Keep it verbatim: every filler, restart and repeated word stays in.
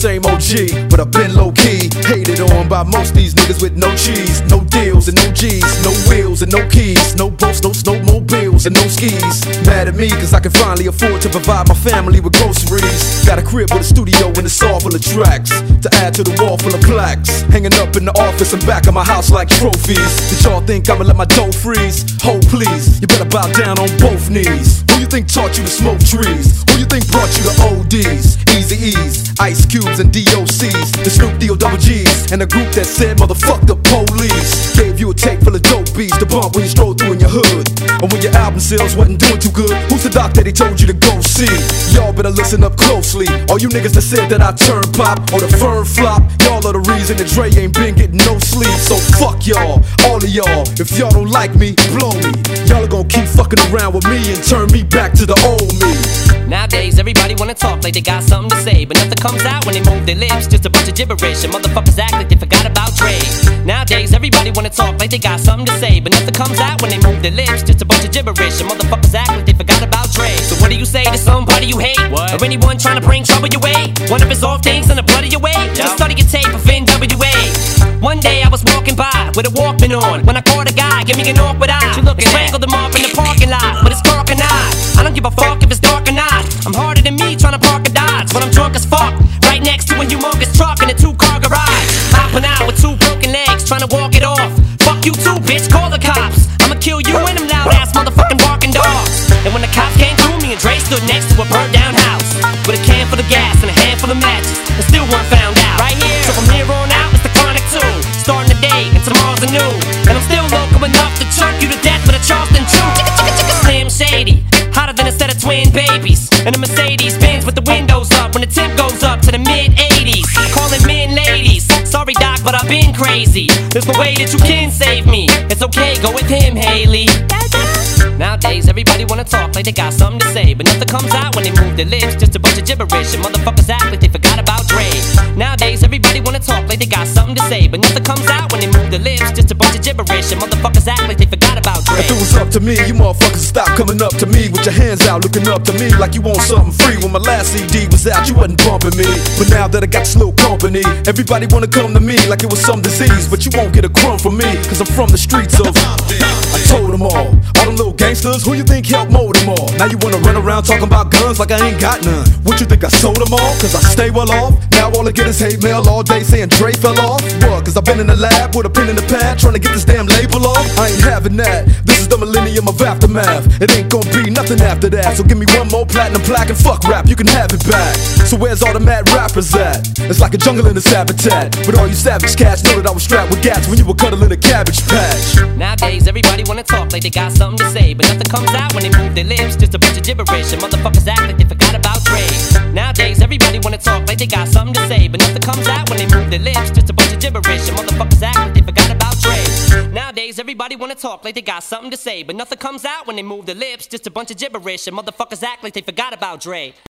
same O G, but I've been low-key hated on by most these niggas with no cheese, no deals and no G's, no wheels and no keys, no boats, no snowmobiles and no skis. Mad at me cause I can finally afford to provide my family with groceries. Got a crib with a studio and it's all full of tracks to add to the wall full of plaques, hanging up in the office and back of my house like trophies. Did y'all think I'ma let my dough freeze? Ho please, you better bow down on both knees. Who you think taught you to smoke trees? Who you think brought you to O Ds, Eazy-E's, Ice Cubes and D O C's, the Snoop D O double G's, and the group that said motherfuck the police? Gave you a tape full of dope beats to bump when you stroll through in your hood, and when your album sales wasn't doing too good, who's the doc that he told you to go see? Y'all better listen up closely. All you niggas that said that I turn pop or the firm flop, y'all are the reason that Dre ain't been getting no sleep. So fuck y'all, all of y'all. If y'all don't like me, blow me. Y'all are gonna keep fucking around with me and turn me back to the old me. Nowadays everybody wanna talk like they got something to say, but nothing comes out when they move their lips, just a bunch of gibberish, and motherfuckers act like they forgot about Dre. Nowadays everybody wanna talk like they got something to say, but nothing comes out when they move their lips, just a bunch of gibberish, and motherfuckers act like they forgot about Dre. So what do you say to somebody you hate? What? Or anyone trying to bring trouble your way? One of his off things in the blood of your way? Just study your tape of N W A. One day I was walking by with a Walkman on, when I caught a guy, give me an awkward eye. And strangled him up in the parking lot with his dark and eye. I don't give a fuck if it's dark or not. I'm harder than me trying to park a Dodge when I'm drunk as fuck, right next to a humongous truck in a two-car garage. Hopping out with two broken legs, trying to walk it off. Fuck you too, bitch, call the cops. I'ma kill you and them loud-ass motherfucking barking dogs. And when the cops came through, me and Dre stood next to a burnt-down house with a can full of gas and a handful of matches, and still weren't found out. Right here, so from here on out, it's the Chronic two, starting the day and tomorrow's a new. And I'm still local enough to choke you to death with a Charleston chew. Slim Shady, hotter than a set of twin babies, and a Mercedes Benz with the windows up when the temp goes up to the mid eighties. Calling men ladies, sorry doc, but I've been crazy. There's no way that you can save me. It's okay, go with him, Haley. Nowadays everybody wanna talk like they got something to say, but nothing comes out when they move their lips, just a bunch of gibberish, and motherfuckers act like they forgot about Dre. Nowadays everybody wanna talk like they got something to say, but nothing comes out when they move their lips, just a bunch of gibberish, and motherfuckers act like they forgot about Dre. If it was up to me, you motherfuckers would stop coming up to me with your hands out, looking up to me like you want something free. When my last C D was out, you wasn't bumping me, but now that I got this little company, everybody wanna come to me like it was some disease, but you won't get a crumb from me, cause I'm from the streets of I told them all, all them little gangsters, who you think helped mold them all? Now you wanna run around talking about guns like I ain't got none. What you think, I sold them all? Cause I stay well off. Now all I get is hate mail all day saying Dre fell off. What? Cause I've been in the lab with a pen in the pad trying to get this damn label off. I ain't having that. This is the millennium of aftermath. It ain't gonna be nothing after that. So give me one more platinum plaque and fuck rap, you can have it back. So where's all the mad rappers at? It's like a jungle in its habitat. But all you savage cats know that I was strapped with gats when you were cuddling a cabbage patch. Nowadays everybody wanna talk like they got something to say, but nothing comes out when they move their lips, just a bunch of gibberish, and motherfuckers act like they forgot about Dre. Nowadays everybody wanna talk like they got something to say, but nothing comes out when they move their lips, just a bunch of gibberish, and motherfuckers act like they forgot about Dre. Nowadays everybody wanna talk like they got something to say, but nothing comes out when they move their lips, just a bunch of gibberish, and motherfuckers act like they forgot about Dre.